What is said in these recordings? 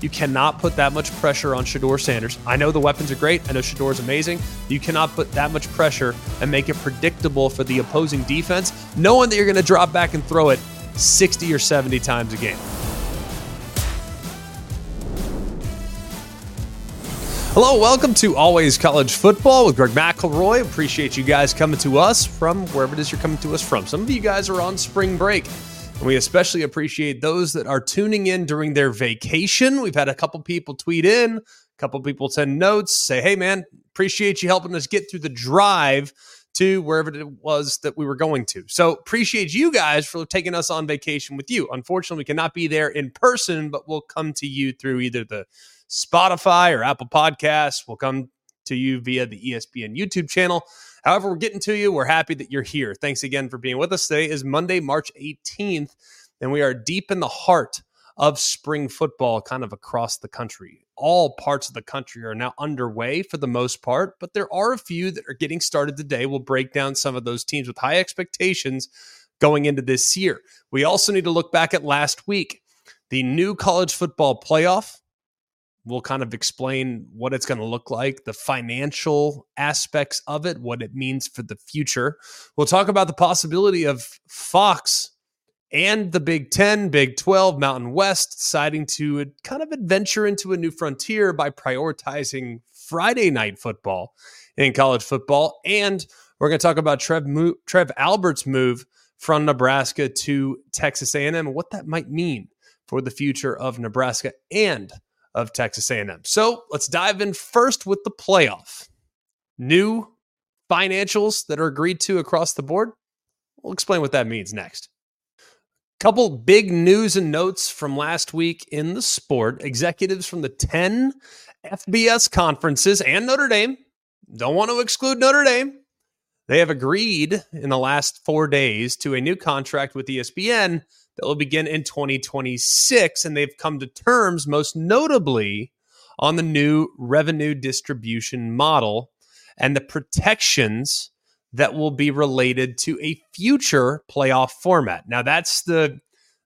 You cannot put that much pressure on Shedeur Sanders. I know the weapons are great. I know Shedeur is amazing. You cannot put that much pressure and make it predictable for the opposing defense, knowing that you're going to drop back and throw it 60 or 70 times a game. Hello, welcome to Always College Football with Greg McElroy. Appreciate you guys coming to us from wherever it is you're coming to us from. Some of you guys are on spring break. And we especially appreciate those that are tuning in during their vacation. We've had a couple people tweet in, a couple people send notes, say, hey, man, appreciate you helping us get through the drive to wherever it was that we were going to. So appreciate you guys for taking us on vacation with you. Unfortunately, we cannot be there in person, but we'll come to you through either the Spotify or Apple Podcasts. We'll come to you via the ESPN YouTube channel. However, we're getting to you. We're happy that you're here. Thanks again for being with us. Today is Monday, March 18th, and we are deep in the heart of spring football kind of across the country. All parts of the country are now underway for the most part, but there are a few that are getting started today. We'll break down some of those teams with high expectations going into this year. We also need to look back at last week. The new college football playoff. We'll kind of explain what it's going to look like, the financial aspects of it, what it means for the future. We'll talk about the possibility of Fox and the Big Ten, Big 12, Mountain West deciding to kind of adventure into a new frontier by prioritizing Friday night football in college football. And we're going to talk about Trev Albert's move from Nebraska to Texas A&M and what that might mean for the future of Nebraska and of Texas A&M. So let's dive in first with the playoff. New financials that are agreed to across the board. We'll explain what that means next. Couple big news and notes from last week in the sport. Executives from the 10 FBS conferences and Notre Dame, don't want to exclude Notre Dame, they have agreed in the last 4 days to a new contract with ESPN that will begin in 2026, and they've come to terms, most notably, on the new revenue distribution model and the protections that will be related to a future playoff format. Now, that's the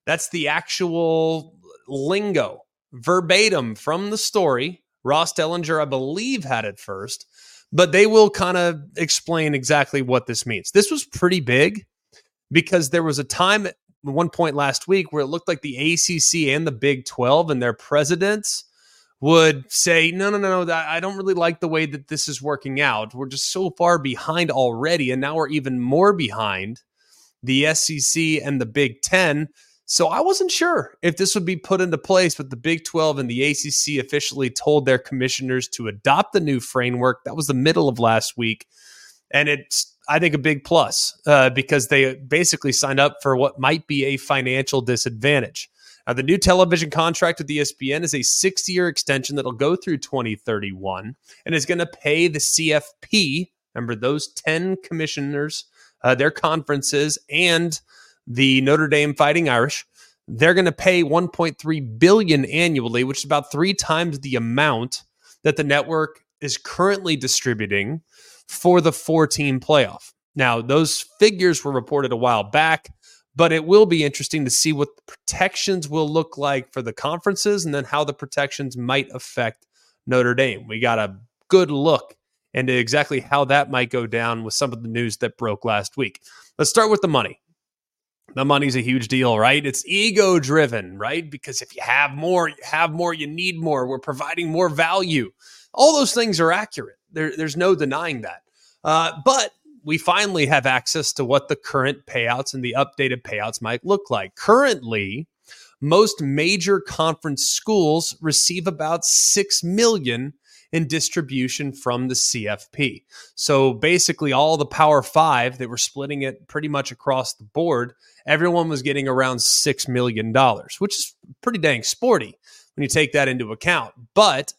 actual lingo, verbatim from the story. Ross Dellinger, I believe, had it first, but they will kind of explain exactly what this means. This was pretty big because there was a time at one point last week where it looked like the ACC and the Big 12 and their presidents would say, no, I don't really like the way that this is working out. We're just so far behind already, and now we're even more behind the SEC and the Big 10. So I wasn't sure if this would be put into place, but the Big 12 and the ACC officially told their commissioners to adopt the new framework. That was the middle of last week. And it's, I think, a big plus because they basically signed up for what might be a financial disadvantage. Now, the new television contract with ESPN is a 6-year extension that'll go through 2031 and is going to pay the CFP, remember those 10 commissioners, their conferences, and the Notre Dame Fighting Irish. They're going to pay $1.3 billion annually, which is about 3 times the amount that the network is currently distributing for the 4-team playoff. Now, those figures were reported a while back, but it will be interesting to see what the protections will look like for the conferences and then how the protections might affect Notre Dame. We got a good look into exactly how that might go down with some of the news that broke last week. Let's start with the money. The money's a huge deal, right? It's ego-driven, right? Because if you have more, you need more. We're providing more value. All those things are accurate. There's no denying that. But we finally have access to what the current payouts and the updated payouts might look like. Currently, most major conference schools receive about $6 million in distribution from the CFP. So basically all the Power Five, they were splitting it pretty much across the board. Everyone was getting around $6 million, which is pretty dang sporty when you take that into account. But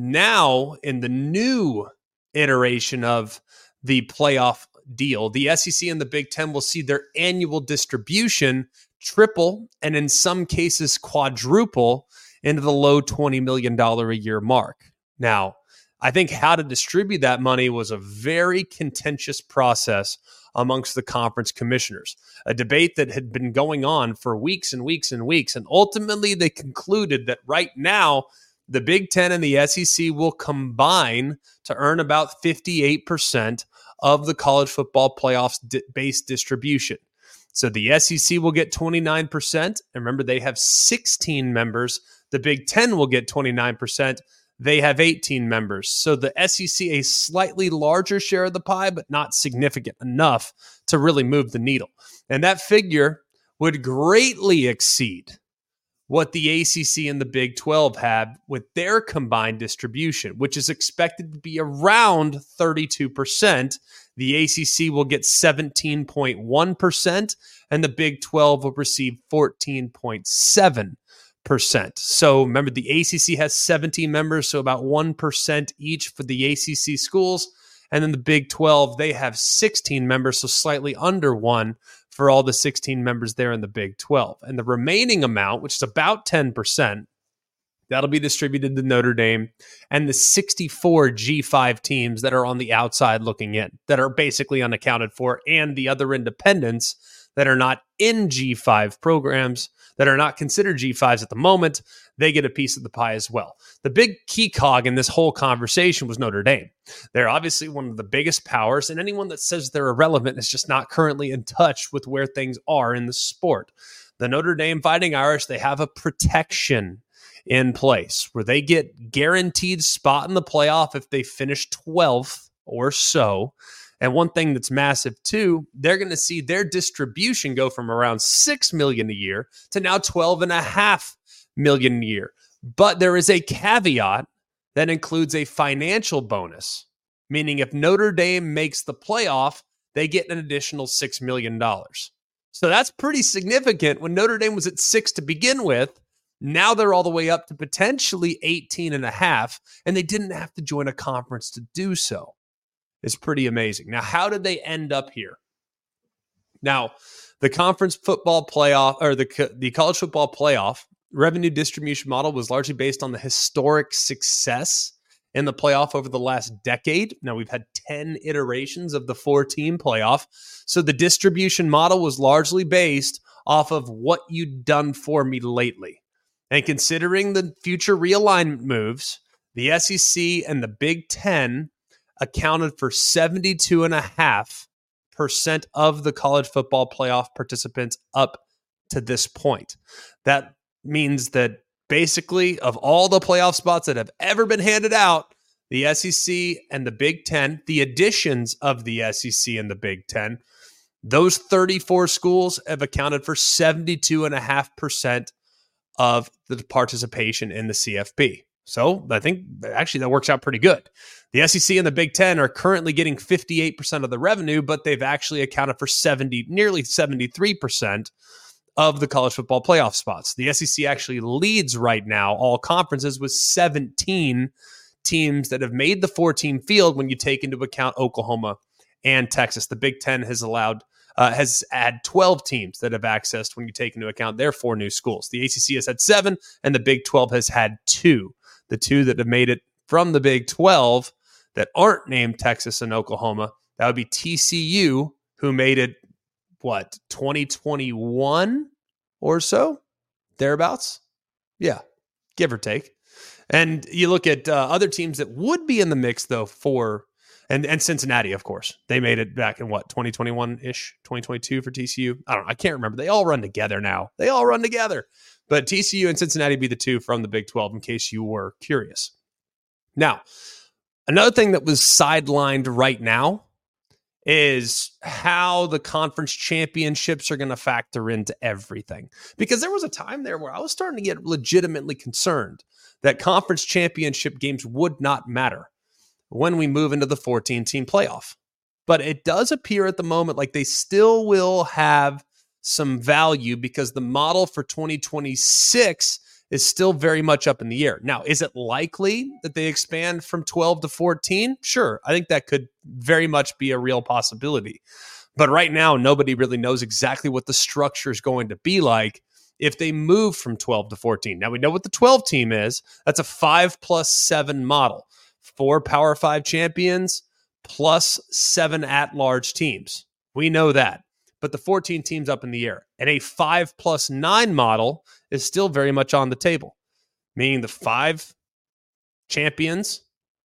now in the new iteration of the playoff deal, the SEC and the Big Ten will see their annual distribution triple and in some cases quadruple into the low $20 million a year mark. Now, I think how to distribute that money was a very contentious process amongst the conference commissioners, a debate that had been going on for weeks and weeks and weeks. And ultimately, they concluded that right now, the Big Ten and the SEC will combine to earn about 58% of the college football playoffs base distribution. So the SEC will get 29%. And remember, they have 16 members. The Big Ten will get 29%. They have 18 members. So the SEC, a slightly larger share of the pie, but not significant enough to really move the needle. And that figure would greatly exceed what the ACC and the Big 12 have with their combined distribution, which is expected to be around 32%. The ACC will get 17.1%, and the Big 12 will receive 14.7%. So remember, the ACC has 17 members, so about 1% each for the ACC schools. And then the Big 12, they have 16 members, so slightly under 1 for all the 16 members there in the Big 12. And the remaining amount, which is about 10%, that'll be distributed to Notre Dame and the 64 G5 teams that are on the outside looking in, that are basically unaccounted for, and the other independents that are not in G5 programs, that are not considered G5s at the moment, they get a piece of the pie as well. The big key cog in this whole conversation was Notre Dame. They're obviously one of the biggest powers, and anyone that says they're irrelevant is just not currently in touch with where things are in the sport. The Notre Dame Fighting Irish, they have a protection in place where they get guaranteed spot in the playoff if they finish 12th or so. And one thing that's massive too, they're going to see their distribution go from around $6 million a year to now $12.5 million a year. But there is a caveat that includes a financial bonus, meaning if Notre Dame makes the playoff, they get an additional $6 million. So that's pretty significant. When Notre Dame was at 6 to begin with, now they're all the way up to potentially 18.5, and they didn't have to join a conference to do so. It's pretty amazing. Now, how did they end up here? Now, the conference football playoff, or the college football playoff revenue distribution model was largely based on the historic success in the playoff over the last decade. Now, we've had 10 iterations of the 4-team playoff. So the distribution model was largely based off of what you'd done for me lately. And considering the future realignment moves, the SEC and the Big Ten accounted for 72.5% of the college football playoff participants up to this point. That means that basically, of all the playoff spots that have ever been handed out, the SEC and the Big Ten, the additions of the SEC and the Big Ten, those 34 schools have accounted for 72.5% of the participation in the CFP. So I think actually that works out pretty good. The SEC and the Big Ten are currently getting 58% of the revenue, but they've actually accounted for nearly 73% of the college football playoff spots. The SEC actually leads right now all conferences with 17 teams that have made the 4-team field when you take into account Oklahoma and Texas. The Big Ten has had 12 teams that have accessed when you take into account their 4 new schools. The ACC has had 7, and the Big 12 has had 2. The 2 that have made it from the Big 12 that aren't named Texas and Oklahoma, that would be TCU, who made it, 2021 or so? Thereabouts? Yeah, give or take. And you look at other teams that would be in the mix, though, and Cincinnati, of course. They made it back in 2021-ish, 2022 for TCU? I don't know. I can't remember. They all run together now. But TCU and Cincinnati be the 2 from the Big 12, in case you were curious. Now, another thing that was sidelined right now is how the conference championships are going to factor into everything. Because there was a time there where I was starting to get legitimately concerned that conference championship games would not matter when we move into the 14-team playoff. But it does appear at the moment like they still will have some value because the model for 2026 is still very much up in the air. Now, is it likely that they expand from 12 to 14? Sure. I think that could very much be a real possibility. But right now, nobody really knows exactly what the structure is going to be like if they move from 12 to 14. Now, we know what the 12 team is. That's a 5+7 model. 4 Power 5 champions plus 7 at-large teams. We know that. But the 14 teams up in the air. And a 5+9 model is still very much on the table, meaning the 5 champions,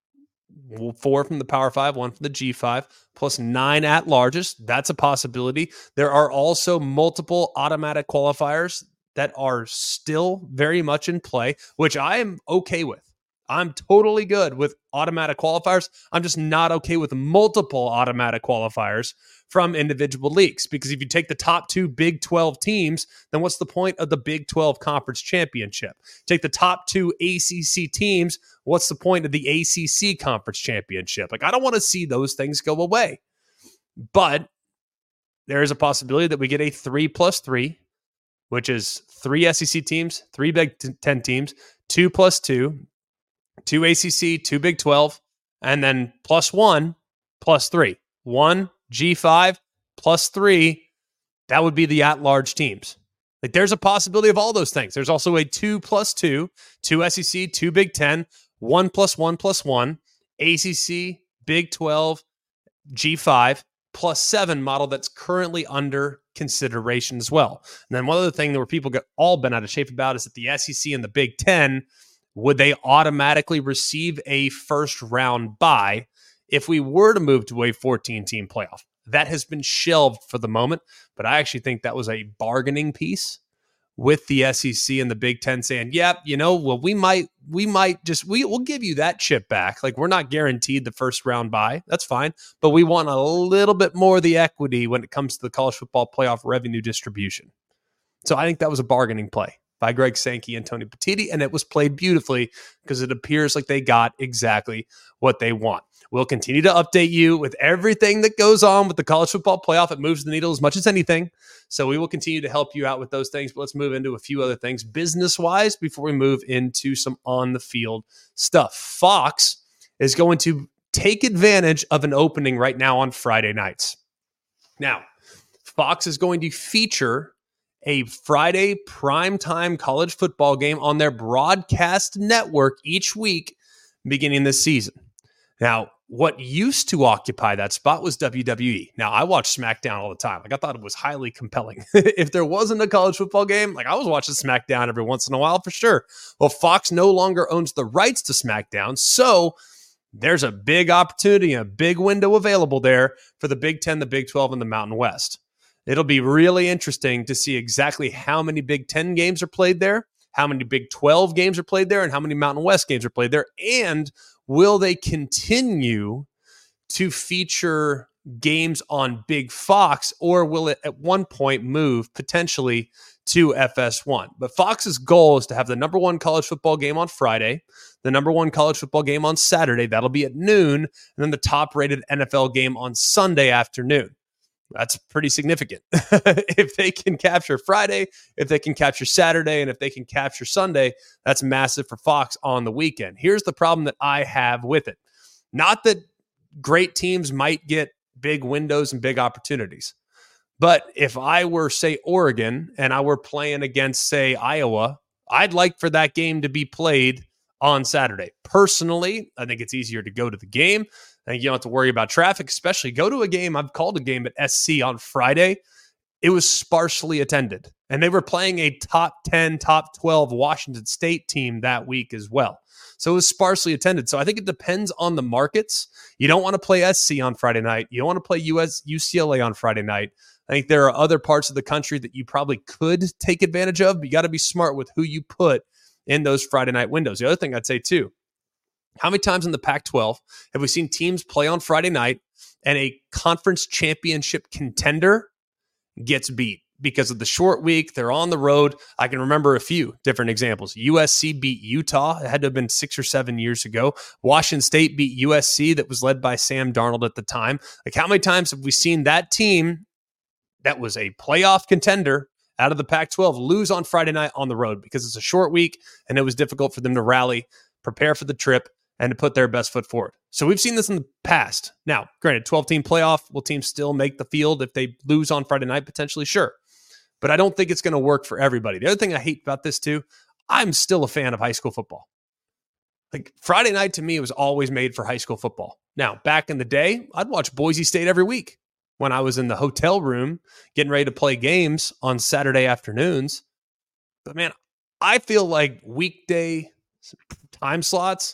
4 from the Power 5, 1 from the G5, plus 9 at-larges. That's a possibility. There are also multiple automatic qualifiers that are still very much in play, which I am okay with. I'm totally good with automatic qualifiers. I'm just not okay with multiple automatic qualifiers from individual leagues, because if you take the top 2 Big 12 teams, then what's the point of the Big 12 Conference Championship? Take the top 2 ACC teams, what's the point of the ACC Conference Championship? Like, I don't want to see those things go away. But there is a possibility that we get a 3+3, which is 3 SEC teams, 3 Big 10 teams, 2+2, 2 ACC, 2 Big 12, and then +1, +3. 1 G5 +3, that would be the at-large teams. Like, there's a possibility of all those things. There's also a 2+2, 2 SEC, 2 Big 10, 1+1+1, ACC, Big 12, G5, +7 model that's currently under consideration as well. And then one other thing that where people get all bent out of shape about is that the SEC and the Big 10, would they automatically receive a first-round bye if we were to move to a 14-team playoff? That has been shelved for the moment, but I actually think that was a bargaining piece with the SEC and the Big Ten saying, yeah, well, we'll give you that chip back. Like, we're not guaranteed the first-round bye. That's fine, but we want a little bit more of the equity when it comes to the college football playoff revenue distribution. So I think that was a bargaining play by Greg Sankey and Tony Petitti, and it was played beautifully because it appears like they got exactly what they want. We'll continue to update you with everything that goes on with the college football playoff. It moves the needle as much as anything, so we will continue to help you out with those things. But let's move into a few other things business-wise before we move into some on-the-field stuff. Fox is going to take advantage of an opening right now on Friday nights. Now, Fox is going to feature a Friday primetime college football game on their broadcast network each week beginning this season. Now, what used to occupy that spot was WWE. Now, I watch SmackDown all the time. Like, I thought it was highly compelling. If there wasn't a college football game, like, I was watching SmackDown every once in a while for sure. Well, Fox no longer owns the rights to SmackDown, so there's a big opportunity, a big window available there for the Big 10, the Big 12, and the Mountain West. It'll be really interesting to see exactly how many Big 10 games are played there, how many Big 12 games are played there, and how many Mountain West games are played there. And will they continue to feature games on Big Fox, or will it at one point move potentially to FS1? But Fox's goal is to have the number 1 college football game on Friday, the number 1 college football game on Saturday. That'll be at noon, and then the top-rated NFL game on Sunday afternoon. That's pretty significant. If they can capture Friday, if they can capture Saturday, and if they can capture Sunday, that's massive for Fox on the weekend. Here's the problem that I have with it. Not that great teams might get big windows and big opportunities, but if I were, say, Oregon, and I were playing against, say, Iowa, I'd like for that game to be played on Saturday. Personally, I think it's easier to go to the game. I think you don't have to worry about traffic, especially go to a game. I've called a game at SC on Friday. It was sparsely attended, and they were playing a top 10, top 12 Washington State team that week as well. So it was sparsely attended. So I think it depends on the markets. You don't want to play SC on Friday night. You don't want to play UCLA on Friday night. I think there are other parts of the country that you probably could take advantage of, but you got to be smart with who you put in those Friday night windows. The other thing I'd say too, how many times in the Pac-12 have we seen teams play on Friday night and a conference championship contender gets beat because of the short week? They're on the road. I can remember a few different examples. USC beat Utah. It had to have been 6 or 7 years ago. Washington State beat USC that was led by Sam Darnold at the time. Like, how many times have we seen that team that was a playoff contender out of the Pac-12 lose on Friday night on the road because it's a short week and it was difficult for them to rally, prepare for the trip, and to put their best foot forward? So we've seen this in the past. Now, granted, 12-team playoff, will teams still make the field if they lose on Friday night? Potentially, sure. But I don't think it's going to work for everybody. The other thing I hate about this too, I'm still a fan of high school football. Like, Friday night to me was always made for high school football. Now, back in the day, I'd watch Boise State every week when I was in the hotel room getting ready to play games on Saturday afternoons. But man, I feel like weekday time slots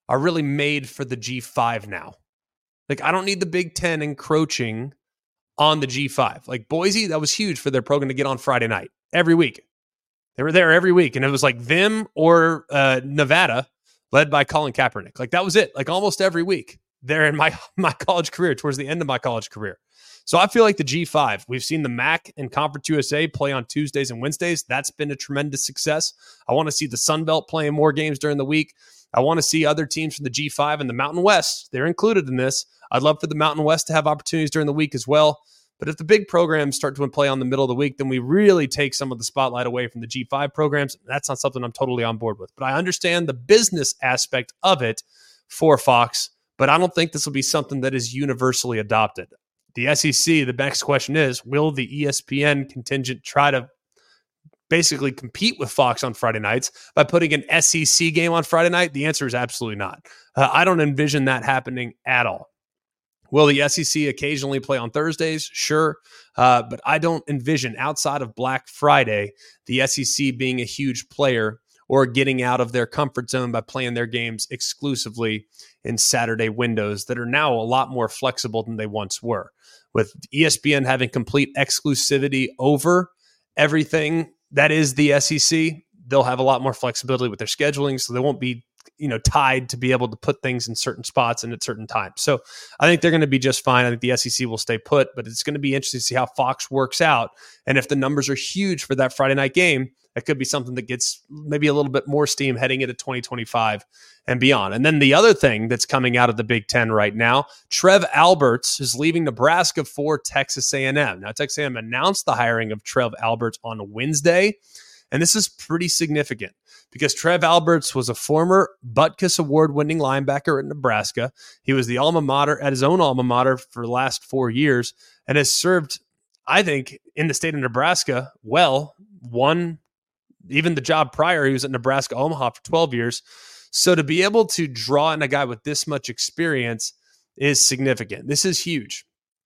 are really made for the G5 now. Like, I don't need the Big Ten encroaching on the G5. Like Boise, that was huge for their program to get on Friday night every week. They were there every week, and it was like them or Nevada, led by Colin Kaepernick. Like that was it. Like almost every week there in my college career, towards the end of my college career. So I feel like the G5, we've seen the MAC and Conference USA play on Tuesdays and Wednesdays. That's been a tremendous success. I want to see the Sun Belt playing more games during the week. I want to see other teams from the G5 and the Mountain West. They're included in this. I'd love for the Mountain West to have opportunities during the week as well. But if the big programs start to play on the middle of the week, then we really take some of the spotlight away from the G5 programs. That's not something I'm totally on board with. But I understand the business aspect of it for Fox, but I don't think this will be something that is universally adopted. The SEC, the next question is, will the ESPN contingent try to basically compete with Fox on Friday nights by putting an SEC game on Friday night? The answer is absolutely not. I don't envision that happening at all. Will the SEC occasionally play on Thursdays? Sure. But I don't envision, outside of Black Friday, the SEC being a huge player or getting out of their comfort zone by playing their games exclusively in Saturday windows that are now a lot more flexible than they once were. With ESPN having complete exclusivity over everything that is the SEC, they'll have a lot more flexibility with their scheduling, so they won't be tied to be able to put things in certain spots and at certain times. So I think they're going to be just fine. I think the SEC will stay put, but it's going to be interesting to see how Fox works out. And if the numbers are huge for that Friday night game, that could be something that gets maybe a little bit more steam heading into 2025 and beyond. And then the other thing that's coming out of the Big Ten right now, Trev Alberts is leaving Nebraska for Texas A&M. Now, Texas A&M announced the hiring of Trev Alberts on Wednesday, and this is pretty significant because Trev Alberts was a former Butkus Award-winning linebacker at Nebraska. He was the alma mater at his own alma mater for the last 4 years and has served, I think, in the state of Nebraska well, won even the job prior. He was at Nebraska Omaha for 12 years. So to be able to draw in a guy with this much experience is significant. This is huge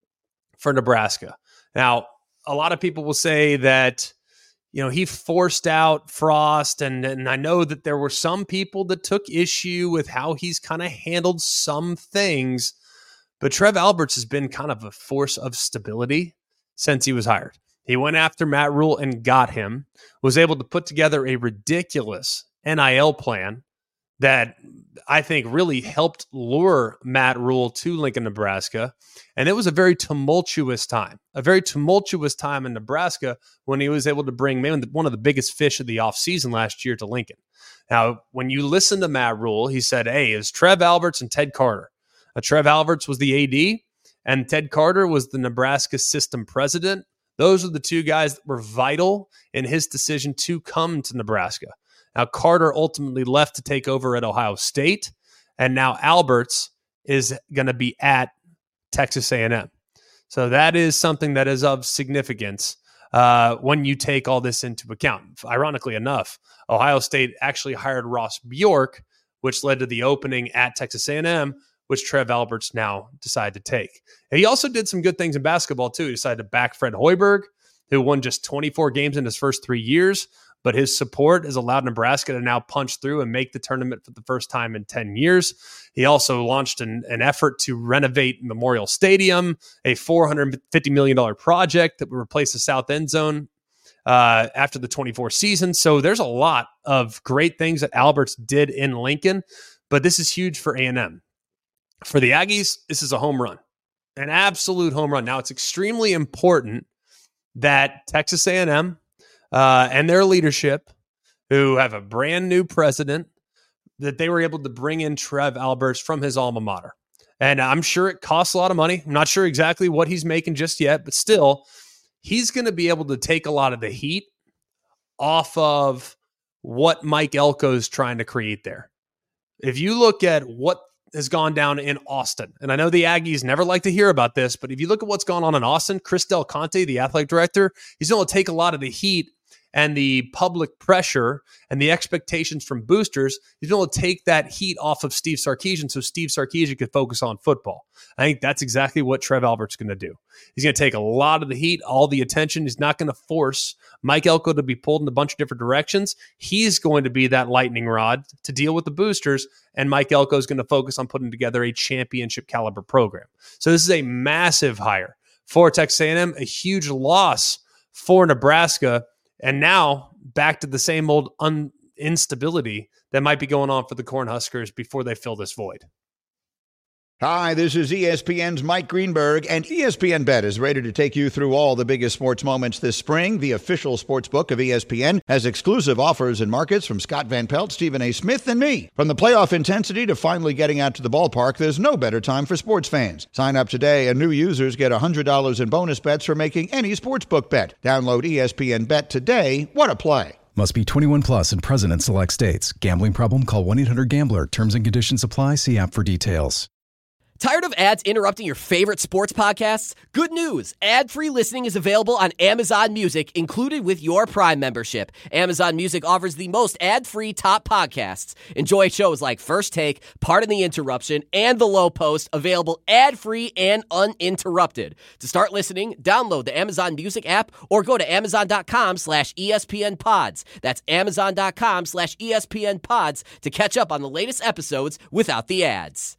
for Nebraska. Now, a lot of people will say that, he forced out Frost, and I know that there were some people that took issue with how he's kind of handled some things, but Trev Alberts has been kind of a force of stability since he was hired. He went after Matt Rule and got him, was able to put together a ridiculous NIL plan that I think really helped lure Matt Rule to Lincoln, Nebraska. And it was a very tumultuous time in Nebraska when he was able to bring maybe one of the biggest fish of the offseason last year to Lincoln. Now, when you listen to Matt Rule, he said, hey, it's Trev Alberts and Ted Carter. Trev Alberts was the AD, and Ted Carter was the Nebraska system president. Those are the two guys that were vital in his decision to come to Nebraska. Now, Carter ultimately left to take over at Ohio State, and now Alberts is going to be at Texas A&M. So that is something that is of significance when you take all this into account. Ironically enough, Ohio State actually hired Ross Bjork, which led to the opening at Texas A&M, which Trev Alberts now decided to take. And he also did some good things in basketball, too. He decided to back Fred Hoiberg, who won just 24 games in his first 3 years, but his support has allowed Nebraska to now punch through and make the tournament for the first time in 10 years. He also launched an effort to renovate Memorial Stadium, a $450 million project that would replace the south end zone after the 24 season. So there's a lot of great things that Alberts did in Lincoln, but this is huge for A&M. For the Aggies, this is a home run, an absolute home run. Now, it's extremely important that Texas A&M and their leadership, who have a brand new president, that they were able to bring in Trev Alberts from his alma mater. And I'm sure it costs a lot of money. I'm not sure exactly what he's making just yet, but still, he's going to be able to take a lot of the heat off of what Mike Elko is trying to create there. If you look at what has gone down in Austin, and I know the Aggies never like to hear about this, but if you look at what's gone on in Austin, Chris Del Conte, the athletic director, he's going to take a lot of the heat and the public pressure and the expectations from boosters, he's able to take that heat off of Steve Sarkisian so Steve Sarkisian could focus on football. I think that's exactly what Trev Albert's going to do. He's going to take a lot of the heat, all the attention. He's not going to force Mike Elko to be pulled in a bunch of different directions. He's going to be that lightning rod to deal with the boosters, and Mike Elko is going to focus on putting together a championship caliber program. So this is a massive hire for Texas A&M, a huge loss for Nebraska, and now back to the same old instability that might be going on for the Cornhuskers before they fill this void. Hi, this is ESPN's Mike Greenberg, and ESPN Bet is ready to take you through all the biggest sports moments this spring. The official sports book of ESPN has exclusive offers and markets from Scott Van Pelt, Stephen A. Smith, and me. From the playoff intensity to finally getting out to the ballpark, there's no better time for sports fans. Sign up today, and new users get $100 in bonus bets for making any sportsbook bet. Download ESPN Bet today. What a play. Must be 21 plus and present in select states. Gambling problem? Call 1-800-GAMBLER. Terms and conditions apply. See app for details. Tired of ads interrupting your favorite sports podcasts? Good news! Ad-free listening is available on Amazon Music, included with your Prime membership. Amazon Music offers the most ad-free top podcasts. Enjoy shows like First Take, Pardon the Interruption, and The Low Post, available ad-free and uninterrupted. To start listening, download the Amazon Music app or go to amazon.com/ESPN Pods. That's amazon.com/ESPN Pods to catch up on the latest episodes without the ads.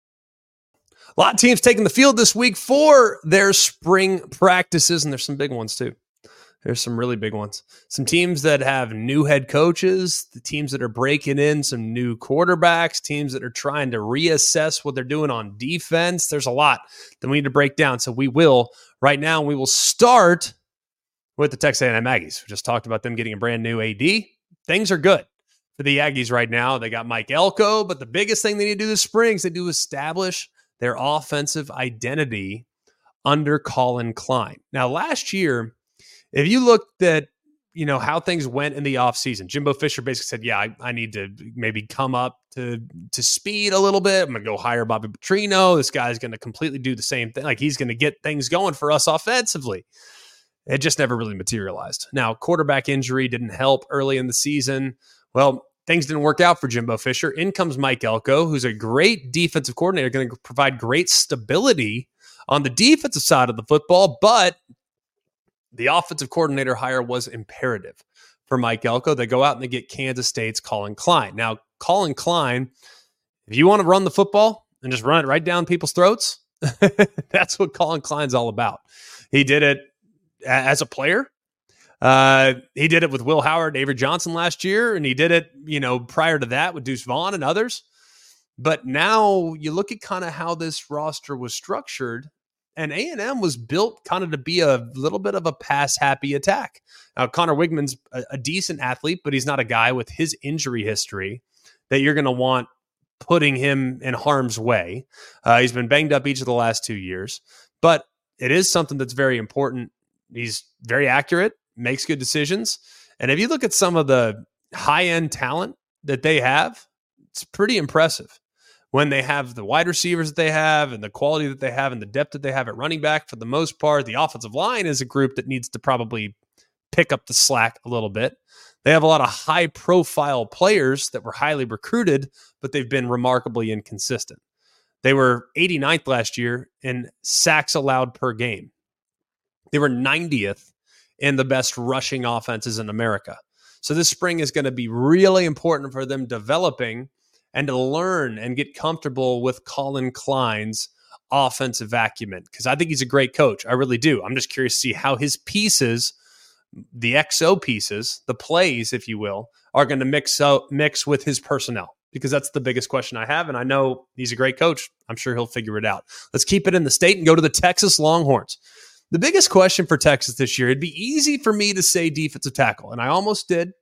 A lot of teams taking the field this week for their spring practices, and there's some big ones too. There's some really big ones. Some teams that have new head coaches, the teams that are breaking in some new quarterbacks, teams that are trying to reassess what they're doing on defense. There's a lot that we need to break down, so we will right now. We will start with the Texas A&M Aggies. We just talked about them getting a brand new AD. Things are good for the Aggies right now. They got Mike Elko, but the biggest thing they need to do this spring is they do establish their offensive identity under Colin Klein. Now, last year, if you looked at, how things went in the offseason, Jimbo Fisher basically said, yeah, I need to maybe come up to speed a little bit. I'm going to go hire Bobby Petrino. This guy's going to completely do the same thing. Like, he's going to get things going for us offensively. It just never really materialized. Now, quarterback injury didn't help early in the season. Well, things didn't work out for Jimbo Fisher. In comes Mike Elko, who's a great defensive coordinator, going to provide great stability on the defensive side of the football, but the offensive coordinator hire was imperative for Mike Elko. They go out and they get Kansas State's Colin Klein. Now, Colin Klein, if you want to run the football and just run it right down people's throats, that's what Colin Klein's all about. He did it as a player. He did it with Will Howard, Avery Johnson last year, and he did it, prior to that with Deuce Vaughn and others. But now you look at kind of how this roster was structured, and A&M was built kind of to be a little bit of a pass-happy attack. Now, Connor Wigman's a decent athlete, but he's not a guy with his injury history that you're going to want putting him in harm's way. He's been banged up each of the last 2 years, but it is something that's very important. He's very accurate, makes good decisions. And if you look at some of the high-end talent that they have, it's pretty impressive. When they have the wide receivers that they have and the quality that they have and the depth that they have at running back, for the most part, the offensive line is a group that needs to probably pick up the slack a little bit. They have a lot of high-profile players that were highly recruited, but they've been remarkably inconsistent. They were 89th last year in sacks allowed per game. They were 90th in the best rushing offenses in America. So this spring is going to be really important for them developing and to learn and get comfortable with Colin Klein's offensive acumen, because I think he's a great coach. I really do. I'm just curious to see how his pieces, the XO pieces, the plays, if you will, are going to mix with his personnel, because that's the biggest question I have. And I know he's a great coach. I'm sure he'll figure it out. Let's keep it in the state and go to the Texas Longhorns. The biggest question for Texas this year, it'd be easy for me to say defensive tackle, and I almost did,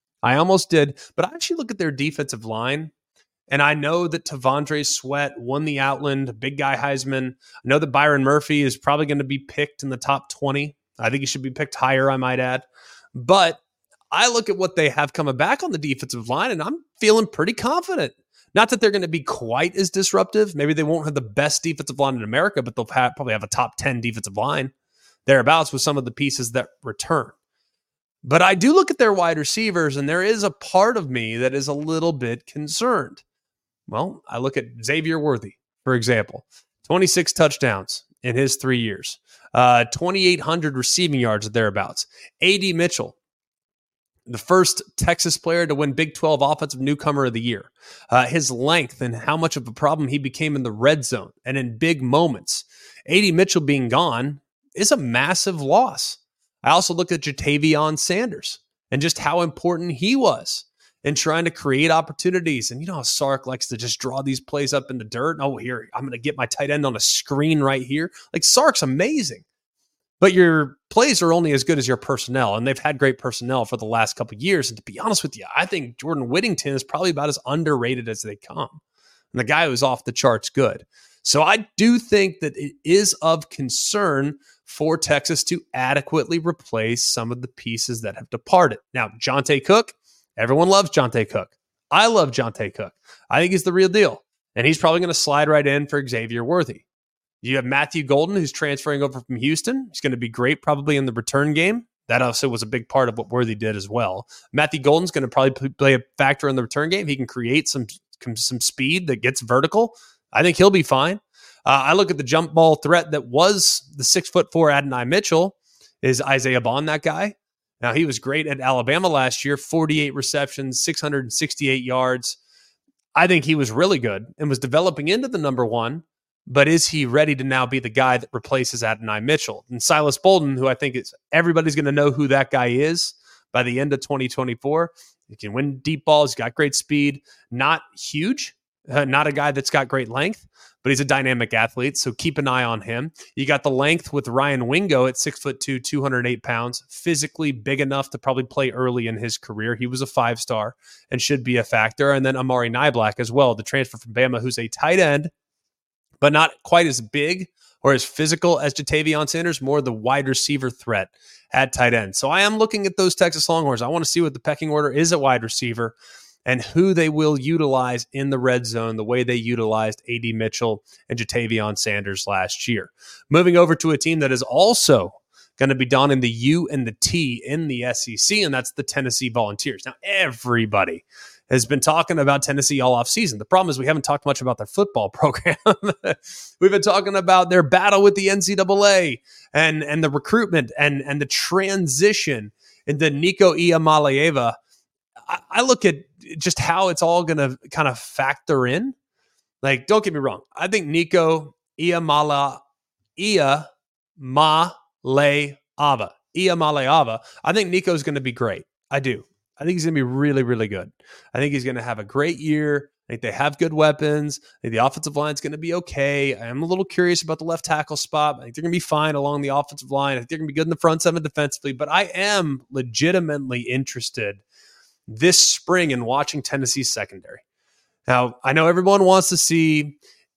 but I actually look at their defensive line, and I know that Tavondre Sweat won the Outland, big guy Heisman. I know that Byron Murphy is probably going to be picked in the top 20. I think he should be picked higher, I might add. But I look at what they have coming back on the defensive line, and I'm feeling pretty confident. Not that they're going to be quite as disruptive. Maybe they won't have the best defensive line in America, but they'll probably have a top 10 defensive line thereabouts with some of the pieces that return. But I do look at their wide receivers, and there is a part of me that is a little bit concerned. Well, I look at Xavier Worthy, for example, 26 touchdowns in his 3 years, 2,800 receiving yards or thereabouts. A.D. Mitchell, the first Texas player to win Big 12 Offensive Newcomer of the Year. His length and how much of a problem he became in the red zone and in big moments. A.D. Mitchell being gone is a massive loss. I also look at Jatavion Sanders and just how important he was in trying to create opportunities. And you know how Sark likes to just draw these plays up in the dirt. Oh, here, I'm going to get my tight end on a screen right here. Like, Sark's amazing. But your plays are only as good as your personnel, and they've had great personnel for the last couple of years. And to be honest with you, I think Jordan Whittington is probably about as underrated as they come. And the guy who's off the charts good. So I do think that it is of concern for Texas to adequately replace some of the pieces that have departed. Now, Jonte Cook, everyone loves Jonte Cook. I love Jonte Cook. I think he's the real deal. And he's probably going to slide right in for Xavier Worthy. You have Matthew Golden, who's transferring over from Houston. He's going to be great probably in the return game. That also was a big part of what Worthy did as well. Matthew Golden's going to probably play a factor in the return game. He can create some speed that gets vertical. I think he'll be fine. I look at the jump ball threat that was the 6'4" Adonai Mitchell. Is Isaiah Bond that guy? Now, he was great at Alabama last year, 48 receptions, 668 yards. I think he was really good and was developing into the number one, but is he ready to now be the guy that replaces Adonai Mitchell? And Silas Bolden, who I think is everybody's going to know who that guy is by the end of 2024. He can win deep balls. He's got great speed, not huge, not a guy that's got great length, but he's a dynamic athlete, so keep an eye on him. You got the length with Ryan Wingo at 6'2", 208 pounds, physically big enough to probably play early in his career. He was a 5-star and should be a factor. And then Amari Niblack as well, the transfer from Bama, who's a tight end, but not quite as big or as physical as Jatavion Sanders, more the wide receiver threat at tight end. So I am looking at those Texas Longhorns. I want to see what the pecking order is at wide receiver and who they will utilize in the red zone the way they utilized A.D. Mitchell and Jatavion Sanders last year. Moving over to a team that is also going to be donning the U and the T in the SEC, and that's the Tennessee Volunteers. Now, everybody has been talking about Tennessee all offseason. The problem is we haven't talked much about their football program. We've been talking about their battle with the NCAA and the recruitment and the transition into Nico Iamaleava. I look at just how it's all going to kind of factor in. Like, don't get me wrong. I think Nico Iamaleava, I think Nico's going to be great. I do. I think he's going to be really, really good. I think he's going to have a great year. I think they have good weapons. I think the offensive line is going to be okay. I am a little curious about the left tackle spot. I think they're going to be fine along the offensive line. I think they're going to be good in the front seven defensively. But I am legitimately interested this spring in watching Tennessee's secondary. Now, I know everyone wants to see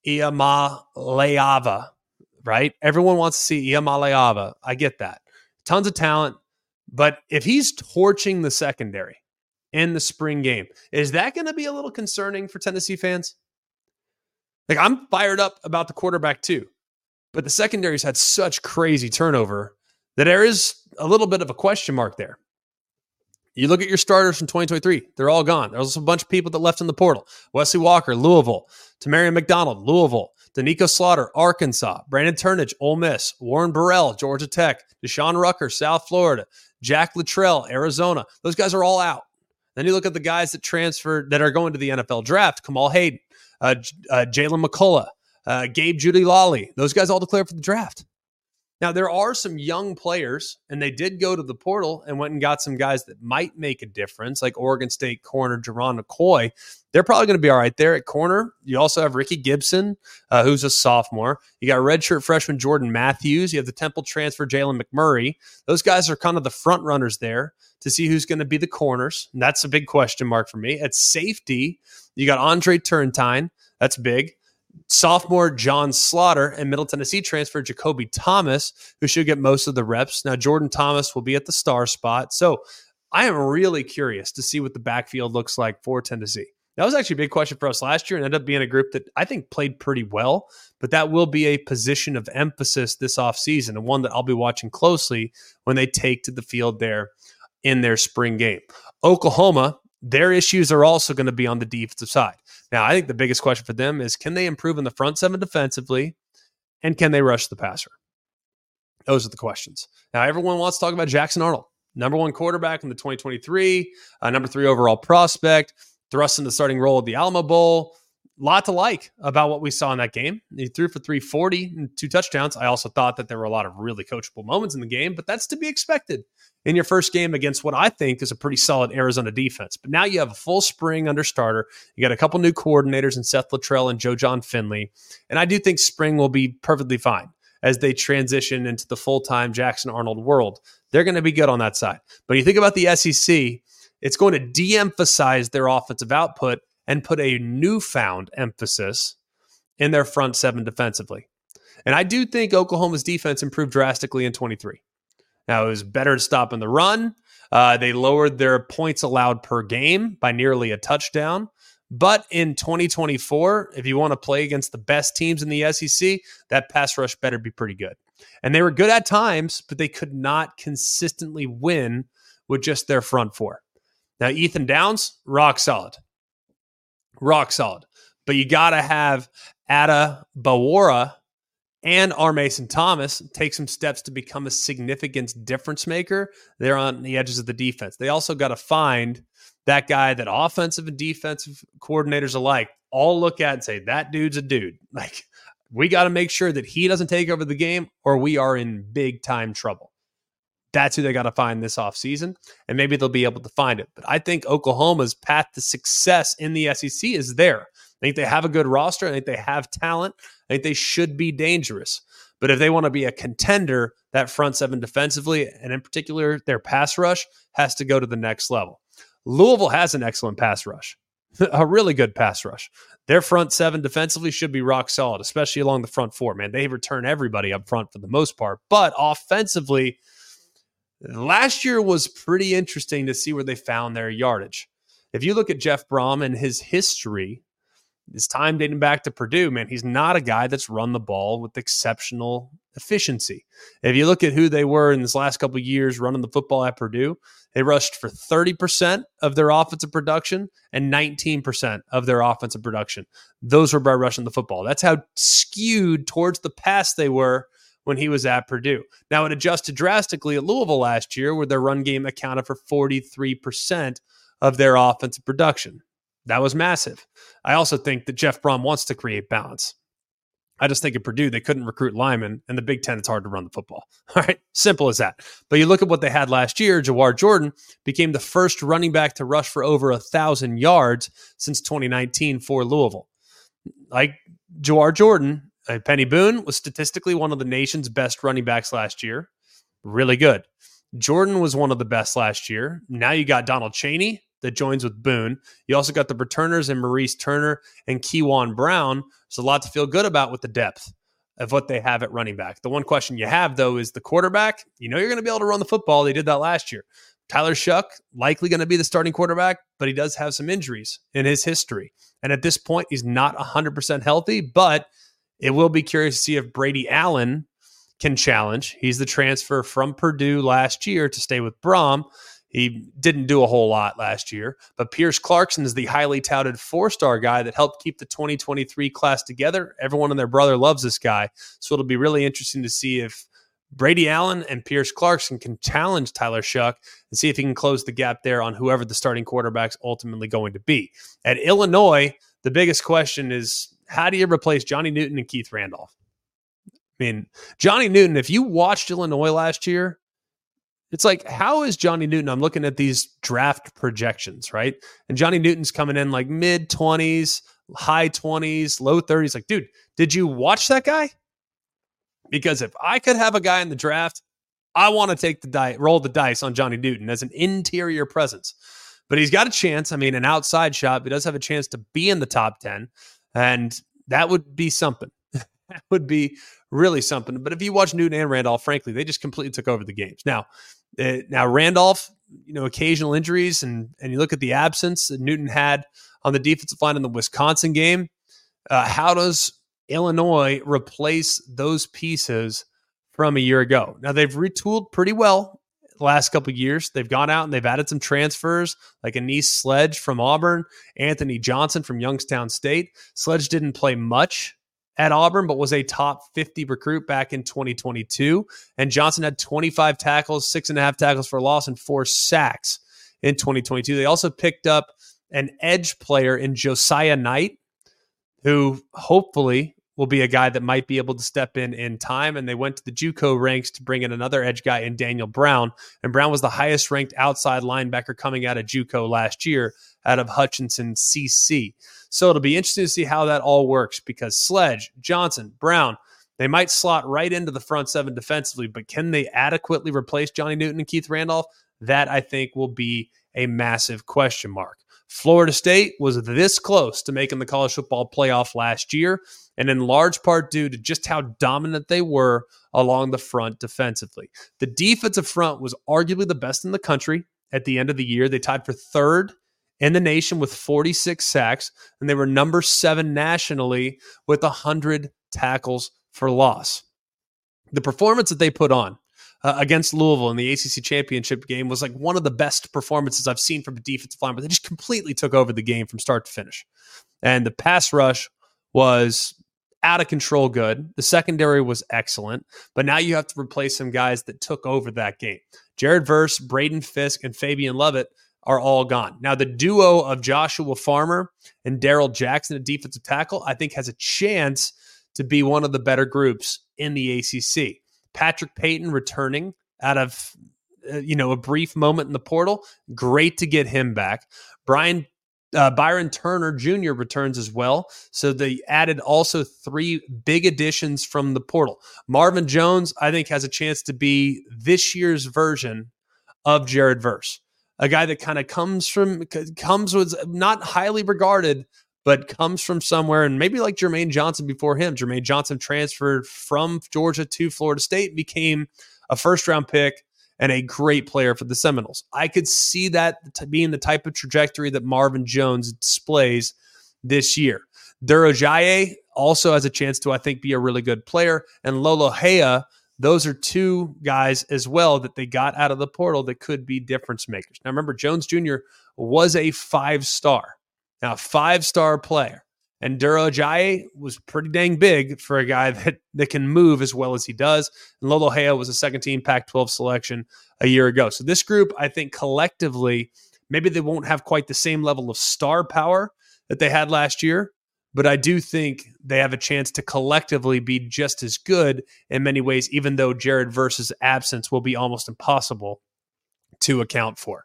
Iamaleava, right? Everyone wants to see Iamaleava. I get that. Tons of talent. But if he's torching the secondary in the spring game, is that going to be a little concerning for Tennessee fans? Like, I'm fired up about the quarterback too, but the secondary's had such crazy turnover that there is a little bit of a question mark there. You look at your starters from 2023, they're all gone. There's also a bunch of people that left in the portal. Wesley Walker, Louisville. Tamarion McDonald, Louisville. Danico Slaughter, Arkansas. Brandon Turnage, Ole Miss. Warren Burrell, Georgia Tech. Deshaun Rucker, South Florida. Jack Luttrell, Arizona. Those guys are all out. Then you look at the guys that transferred, that are going to the NFL draft. Kamal Hayden, Jalen McCullough, Gabe Judy-Lawley. Those guys all declared for the draft. Now, there are some young players, and they did go to the portal and went and got some guys that might make a difference, like Oregon State corner Jerron McCoy. They're probably going to be all right there at corner. You also have Ricky Gibson, who's a sophomore. You got redshirt freshman Jordan Matthews. You have the Temple transfer Jalen McMurray. Those guys are kind of the front runners there to see who's going to be the corners. And that's a big question mark for me. At safety, you got Andre Turrentine. That's big. Sophomore John Slaughter, and Middle Tennessee transfer Jacoby Thomas, who should get most of the reps. Now, Jordan Thomas will be at the star spot. So I am really curious to see what the backfield looks like for Tennessee. That was actually a big question for us last year and ended up being a group that I think played pretty well, but that will be a position of emphasis this offseason and one that I'll be watching closely when they take to the field there in their spring game. Oklahoma, their issues are also going to be on the defensive side. Now, I think the biggest question for them is, can they improve in the front seven defensively, and can they rush the passer? Those are the questions. Now, everyone wants to talk about Jackson Arnold, number one quarterback in the 2023, number 3 overall prospect, thrust in the starting role at the Alamo Bowl. Lot to like about what we saw in that game. He threw for 340 and 2 touchdowns. I also thought that there were a lot of really coachable moments in the game, but that's to be expected in your first game against what I think is a pretty solid Arizona defense. But now you have a full spring under starter. You got a couple new coordinators in Seth Luttrell and Joe John Finley. And I do think spring will be perfectly fine as they transition into the full-time Jackson Arnold world. They're going to be good on that side. But you think about the SEC, it's going to de-emphasize their offensive output and put a newfound emphasis in their front seven defensively. And I do think Oklahoma's defense improved drastically in 23. Now, it was better stopping the run. They lowered their points allowed per game by nearly a touchdown. But in 2024, if you want to play against the best teams in the SEC, that pass rush better be pretty good. And they were good at times, but they could not consistently win with just their front four. Now, Ethan Downs, rock solid. Rock solid. But you got to have Ada Bawara and R. Mason Thomas take some steps to become a significant difference maker. They're on the edges of the defense. They also got to find that guy that offensive and defensive coordinators alike all look at and say, that dude's a dude. Like, we got to make sure that he doesn't take over the game or we are in big time trouble. That's who they got to find this offseason, and maybe they'll be able to find it. But I think Oklahoma's path to success in the SEC is there. I think they have a good roster. I think they have talent. I think they should be dangerous. But if they want to be a contender, that front seven defensively, and in particular their pass rush, has to go to the next level. Louisville has an excellent pass rush, a really good pass rush. Their front seven defensively should be rock solid, especially along the front four. Man, they return everybody up front for the most part. But offensively, last year was pretty interesting to see where they found their yardage. If you look at Jeff Brom and his history, his time dating back to Purdue, man, he's not a guy that's run the ball with exceptional efficiency. If you look at who they were in this last couple of years running the football at Purdue, they rushed for 30% of their offensive production and 19% of their offensive production. Those were by rushing the football. That's how skewed towards the pass they were when he was at Purdue. Now, it adjusted drastically at Louisville last year, where their run game accounted for 43% of their offensive production. That was massive. I also think that Jeff Brom wants to create balance. I just think at Purdue, they couldn't recruit linemen, and the Big Ten, it's hard to run the football. All right, simple as that. But you look at what they had last year, Jawar Jordan became the first running back to rush for over 1,000 yards since 2019 for Louisville. Like Jawar Jordan, Penny Boone was statistically one of the nation's best running backs last year. Really good. Jordan was one of the best last year. Now you got Donald Chaney that joins with Boone. You also got the returners in Maurice Turner and Kewan Brown. There's a lot to feel good about with the depth of what they have at running back. The one question you have, though, is the quarterback. You know you're going to be able to run the football. They did that last year. Tyler Shuck, likely going to be the starting quarterback, but he does have some injuries in his history. And at this point, he's not 100% healthy, but it will be curious to see if Brady Allen can challenge. He's the transfer from Purdue last year to stay with Brom. He didn't do a whole lot last year, but Pierce Clarkson is the highly touted 4-star guy that helped keep the 2023 class together. Everyone and their brother loves this guy. So it'll be really interesting to see if Brady Allen and Pierce Clarkson can challenge Tyler Shuck and see if he can close the gap there on whoever the starting quarterback's ultimately going to be. At Illinois, the biggest question is, how do you replace Johnny Newton and Keith Randolph? I mean, Johnny Newton, if you watched Illinois last year, it's like, how is Johnny Newton? I'm looking at these draft projections, right? And Johnny Newton's coming in like mid-20s, high 20s, low 30s. Like, dude, did you watch that guy? Because if I could have a guy in the draft, I want to take roll the dice on Johnny Newton as an interior presence. But he's got a chance. I mean, an outside shot. He does have a chance to be in the top 10. And that would be something. That would be really something. But if you watch Newton and Randolph, frankly, they just completely took over the games. Now Randolph, occasional injuries, and you look at the absence that Newton had on the defensive line in the Wisconsin game. How does Illinois replace those pieces from a year ago? Now, they've retooled pretty well the last couple of years. They've gone out and they've added some transfers like Anise Sledge from Auburn, Anthony Johnson from Youngstown State. Sledge didn't play much at Auburn, but was a top 50 recruit back in 2022. And Johnson had 25 tackles, 6.5 tackles for loss, and 4 sacks in 2022. They also picked up an edge player in Josiah Knight, who hopefully will be a guy that might be able to step in time. And they went to the JUCO ranks to bring in another edge guy in Daniel Brown. And Brown was the highest ranked outside linebacker coming out of JUCO last year out of Hutchinson CC. So it'll be interesting to see how that all works, because Sledge, Johnson, Brown, they might slot right into the front seven defensively, but can they adequately replace Johnny Newton and Keith Randolph? That, I think, will be a massive question mark. Florida State was this close to making the college football playoff last year, and in large part due to just how dominant they were along the front defensively. The defensive front was arguably the best in the country at the end of the year. They tied for third in the nation with 46 sacks, and they were number 7 nationally with 100 tackles for loss. The performance that they put on against Louisville in the ACC championship game was like one of the best performances I've seen from a defensive line, but they just completely took over the game from start to finish. And the pass rush was out of control good. The secondary was excellent, but now you have to replace some guys that took over that game. Jared Verse, Braden Fisk, and Fabian Lovett are all gone. Now, the duo of Joshua Farmer and Daryl Jackson at defensive tackle, I think, has a chance to be one of the better groups in the ACC. Patrick Payton returning out of a brief moment in the portal. Great to get him back. Byron Turner Jr. returns as well. So they added also 3 big additions from the portal. Marvin Jones, I think, has a chance to be this year's version of Jared Verse. A guy that kind of comes with not highly regarded, but comes from somewhere, and maybe like Jermaine Johnson before him. Jermaine Johnson transferred from Georgia to Florida State, became a first-round pick and a great player for the Seminoles. I could see that being the type of trajectory that Marvin Jones displays this year. Duro Ajayi also has a chance to, I think, be a really good player. And Lolo Hea, those are 2 guys as well that they got out of the portal that could be difference makers. Now, remember, Jones Jr. was a 5-star. Now, a 5-star player. And Duro Ajayi was pretty dang big for a guy that can move as well as he does. And Lolo Hea was a second-team Pac-12 selection a year ago. So this group, I think collectively, maybe they won't have quite the same level of star power that they had last year, but I do think they have a chance to collectively be just as good in many ways, even though Jared Verse's absence will be almost impossible to account for.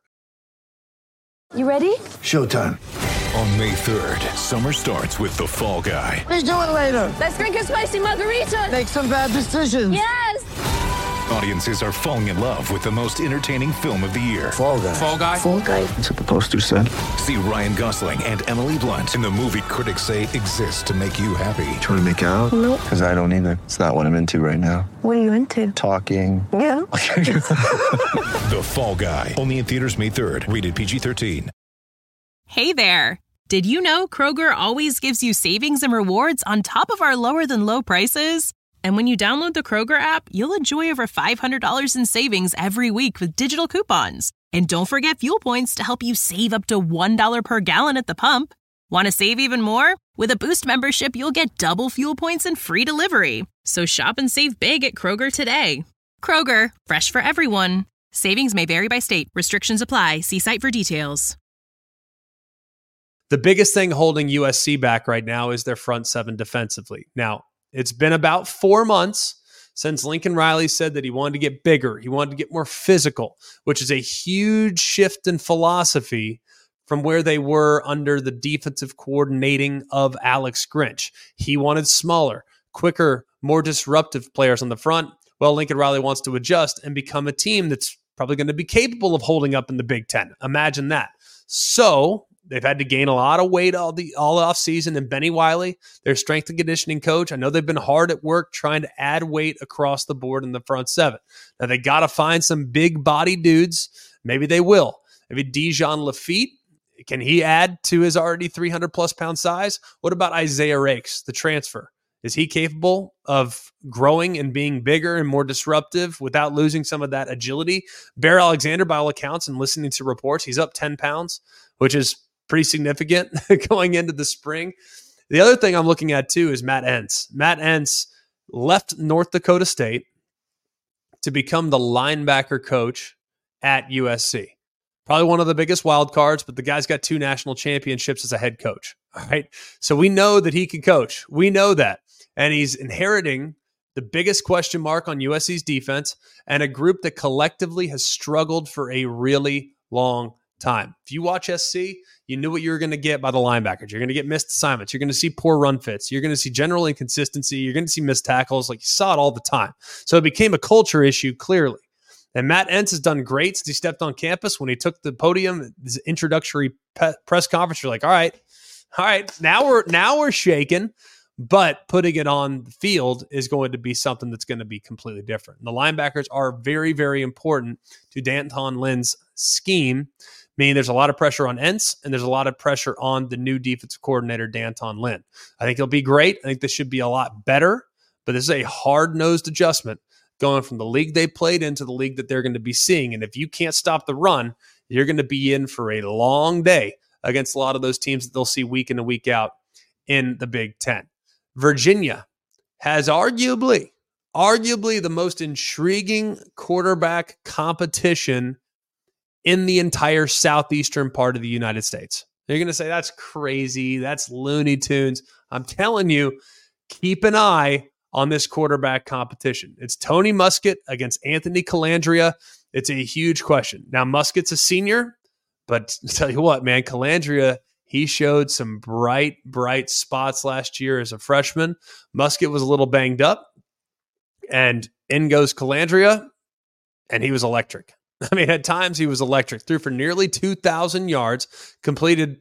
You ready? Showtime. On May 3rd, summer starts with The Fall Guy. Let's do it later. Let's drink a spicy margarita. Make some bad decisions. Yes. Audiences are falling in love with the most entertaining film of the year. Fall Guy. Fall Guy? Fall Guy. That's what the poster said. See Ryan Gosling and Emily Blunt in the movie critics say exists to make you happy. Trying to make it out? Nope. Because I don't either. It's not what I'm into right now. What are you into? Talking. Yeah. The Fall Guy. Only in theaters May 3rd. Rated PG-13. Hey there. Did you know Kroger always gives you savings and rewards on top of our lower-than-low prices? And when you download the Kroger app, you'll enjoy over $500 in savings every week with digital coupons. And don't forget fuel points to help you save up to $1 per gallon at the pump. Want to save even more? With a Boost membership, you'll get double fuel points and free delivery. So shop and save big at Kroger today. Kroger, fresh for everyone. Savings may vary by state. Restrictions apply. See site for details. The biggest thing holding USC back right now is their front seven defensively. Now, it's been about 4 months since Lincoln Riley said that he wanted to get bigger. He wanted to get more physical, which is a huge shift in philosophy from where they were under the defensive coordinating of Alex Grinch. He wanted smaller, quicker, more disruptive players on the front. Well, Lincoln Riley wants to adjust and become a team that's probably going to be capable of holding up in the Big Ten. Imagine that. So they've had to gain a lot of weight all offseason. And Benny Wiley, their strength and conditioning coach, I know they've been hard at work trying to add weight across the board in the front seven. Now, they got to find some big body dudes. Maybe they will. Maybe Dijon Lafitte. Can he add to his already 300-plus pound size? What about Isaiah Rakes, the transfer? Is he capable of growing and being bigger and more disruptive without losing some of that agility? Bear Alexander, by all accounts and listening to reports, he's up 10 pounds, which is pretty significant going into the spring. The other thing I'm looking at, too, is Matt Entz. Matt Entz left North Dakota State to become the linebacker coach at USC. Probably one of the biggest wild cards, but the guy's got 2 national championships as a head coach. All right. So we know that he can coach. We know that. And he's inheriting the biggest question mark on USC's defense and a group that collectively has struggled for a really long time. If you watch SC, you knew what you were going to get by the linebackers. You're going to get missed assignments. You're going to see poor run fits. You're going to see general inconsistency. You're going to see missed tackles. Like, you saw it all the time. So it became a culture issue, clearly. And Matt Entz has done great since he stepped on campus. When he took the podium, this introductory press conference, you're like, all right, now we're shaking. But putting it on the field is going to be something that's going to be completely different. And the linebackers are very, very important to D'Anton Lynn's scheme, meaning there's a lot of pressure on Entz and there's a lot of pressure on the new defensive coordinator, D'Anton Lynn. I think he'll be great. I think this should be a lot better, but this is a hard-nosed adjustment going from the league they played into the league that they're going to be seeing. And if you can't stop the run, you're going to be in for a long day against a lot of those teams that they'll see week in and week out in the Big Ten. Virginia has arguably the most intriguing quarterback competition in the entire southeastern part of the United States. You're going to say, that's crazy. That's Looney Tunes. I'm telling you, keep an eye on this quarterback competition. It's Tony Muskett against Anthony Colandrea. It's a huge question. Now, Muskett's a senior, but I'll tell you what, man, Colandrea, he showed some bright spots last year as a freshman. Muskett was a little banged up, and in goes Colandrea, and he was electric. I mean, at times he was electric. Threw for nearly 2,000 yards, completed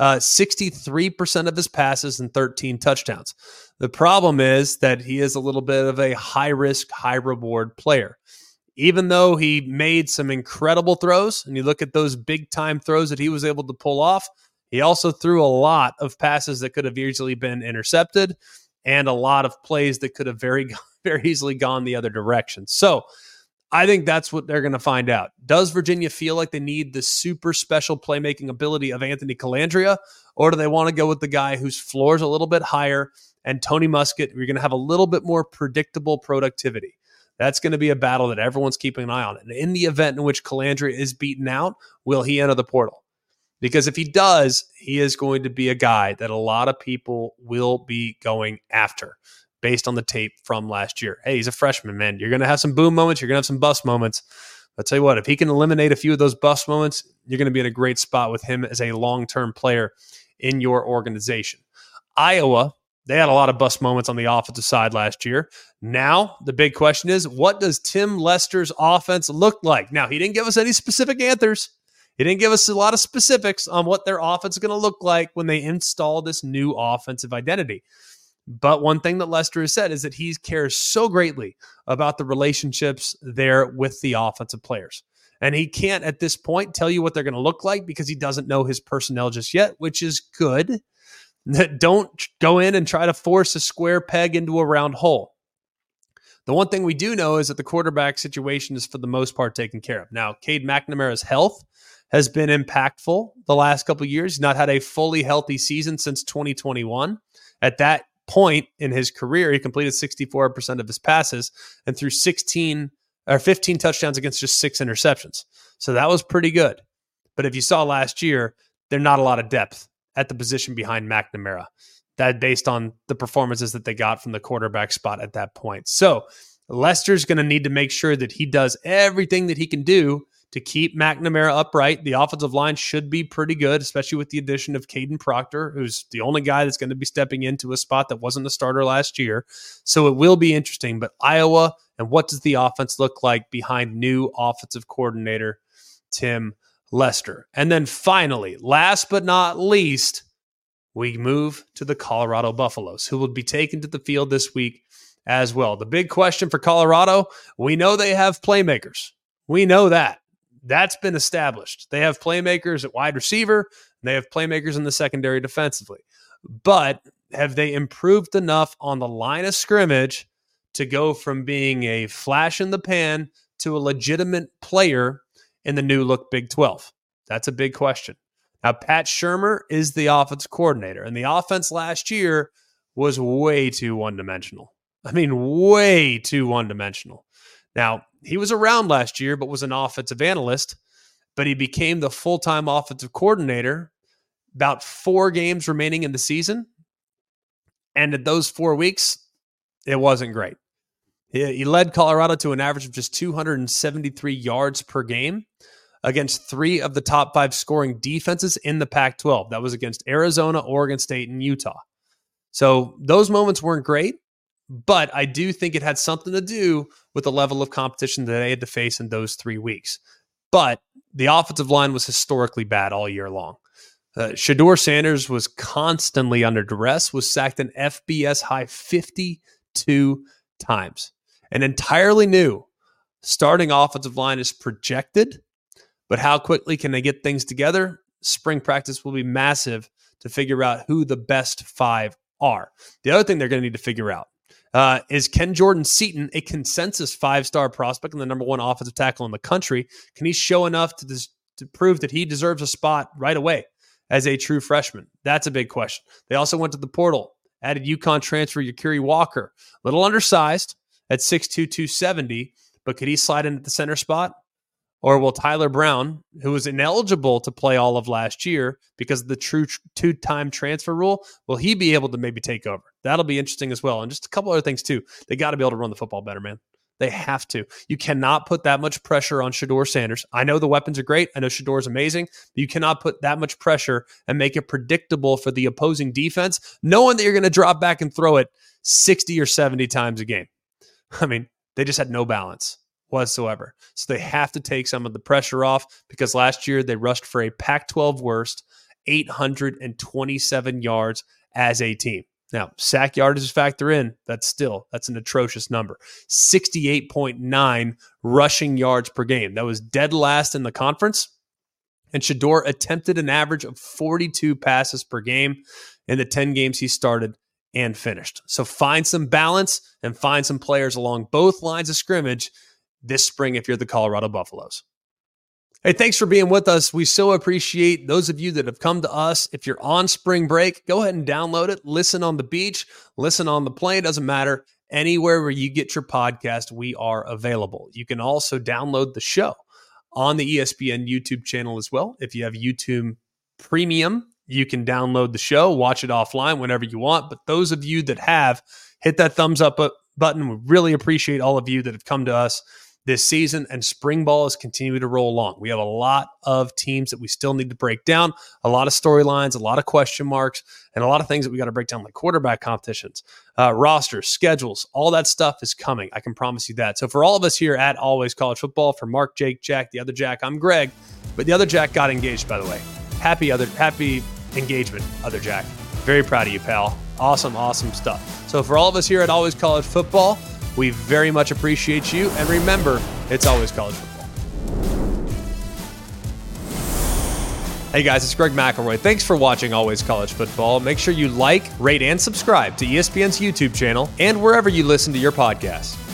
63% of his passes and 13 touchdowns. The problem is that he is a little bit of a high-risk, high-reward player. Even though he made some incredible throws, and you look at those big-time throws that he was able to pull off, he also threw a lot of passes that could have easily been intercepted and a lot of plays that could have very, very easily gone the other direction. So I think that's what they're going to find out. Does Virginia feel like they need the super special playmaking ability of Anthony Colandrea, or do they want to go with the guy whose floor is a little bit higher and Tony Muskett, you're going to have a little bit more predictable productivity? That's going to be a battle that everyone's keeping an eye on. And in the event in which Colandrea is beaten out, will he enter the portal? Because if he does, he is going to be a guy that a lot of people will be going after based on the tape from last year. Hey, he's a freshman, man. You're going to have some boom moments. You're going to have some bust moments. I'll tell you what, if he can eliminate a few of those bust moments, you're going to be in a great spot with him as a long-term player in your organization. Iowa, they had a lot of bust moments on the offensive side last year. Now, the big question is, what does Tim Lester's offense look like? Now, he didn't give us any specific answers. He didn't give us a lot of specifics on what their offense is going to look like when they install this new offensive identity. But one thing that Lester has said is that he cares so greatly about the relationships there with the offensive players. And he can't at this point tell you what they're going to look like because he doesn't know his personnel just yet, which is good. Don't go in and try to force a square peg into a round hole. The one thing we do know is that the quarterback situation is for the most part taken care of. Now, Cade McNamara's health has been impactful the last couple of years. He's not had a fully healthy season since 2021. At that point in his career, he completed 64% of his passes and threw 15 touchdowns against just 6 interceptions. So that was pretty good. But if you saw last year, there's not a lot of depth at the position behind McNamara. That based on the performances that they got from the quarterback spot at that point. So Lester's going to need to make sure that he does everything that he can do to keep McNamara upright. The offensive line should be pretty good, especially with the addition of Caden Proctor, who's the only guy that's going to be stepping into a spot that wasn't a starter last year. So it will be interesting. But Iowa, and what does the offense look like behind new offensive coordinator Tim Lester? And then finally, last but not least, we move to the Colorado Buffaloes, who will be taken to the field this week as well. The big question for Colorado, we know they have playmakers. We know that. That's been established. They have playmakers at wide receiver. And they have playmakers in the secondary defensively. But have they improved enough on the line of scrimmage to go from being a flash in the pan to a legitimate player in the new look Big 12? That's a big question. Now, Pat Shurmur is the offensive coordinator, and the offense last year was way too one-dimensional. I mean, way too one-dimensional. Now, he was around last year, but was an offensive analyst, but he became the full-time offensive coordinator about 4 games remaining in the season. And at those 4 weeks, it wasn't great. He led Colorado to an average of just 273 yards per game against 3 of the top 5 scoring defenses in the Pac-12. That was against Arizona, Oregon State, and Utah. So those moments weren't great, but I do think it had something to do with the level of competition that they had to face in those 3 weeks. But the offensive line was historically bad all year long. Shedeur Sanders was constantly under duress, was sacked an FBS high 52 times. An entirely new starting offensive line is projected, but how quickly can they get things together? Spring practice will be massive to figure out who the best 5 are. The other thing they're going to need to figure out is, can Jordan Seaton, a consensus 5-star prospect and the number 1 offensive tackle in the country, can he show enough to prove that he deserves a spot right away as a true freshman? That's a big question. They also went to the portal, added UConn transfer Yakiri Walker, a little undersized at 6'2", 270, but could he slide into the center spot? Or will Tyler Brown, who was ineligible to play all of last year because of the true 2-time transfer rule, will he be able to maybe take over? That'll be interesting as well. And just a couple other things too. They got to be able to run the football better, man. They have to. You cannot put that much pressure on Shedeur Sanders. I know the weapons are great. I know Shedeur is amazing. But you cannot put that much pressure and make it predictable for the opposing defense, knowing that you're going to drop back and throw it 60 or 70 times a game. I mean, they just had no balance whatsoever. So they have to take some of the pressure off, because last year they rushed for a Pac-12 worst 827 yards as a team. Now, sack yardage factor in, that's an atrocious number. 68.9 rushing yards per game. That was dead last in the conference. And Shedeur attempted an average of 42 passes per game in the 10 games he started and finished. So find some balance and find some players along both lines of scrimmage this spring if you're the Colorado Buffaloes. Hey, thanks for being with us. We so appreciate those of you that have come to us. If you're on spring break, go ahead and download it. Listen on the beach, listen on the plane, doesn't matter. Anywhere where you get your podcast, we are available. You can also download the show on the ESPN YouTube channel as well. If you have YouTube Premium, you can download the show, watch it offline whenever you want. But those of you that have, hit that thumbs up button. We really appreciate all of you that have come to us this season, and spring ball is continuing to roll along. We have a lot of teams that we still need to break down, a lot of storylines, a lot of question marks, and a lot of things that we got to break down, like quarterback competitions, rosters, schedules, all that stuff is coming. I can promise you that. So for all of us here at Always College Football, for Mark, Jake, Jack, the other Jack, I'm Greg, but the other Jack got engaged, by the way. Happy engagement, other Jack. Very proud of you, pal. Awesome stuff. So for all of us here at Always College Football, we very much appreciate you. And remember, it's always college football. Hey guys, it's Greg McElroy. Thanks for watching Always College Football. Make sure you like, rate, and subscribe to ESPN's YouTube channel and wherever you listen to your podcasts.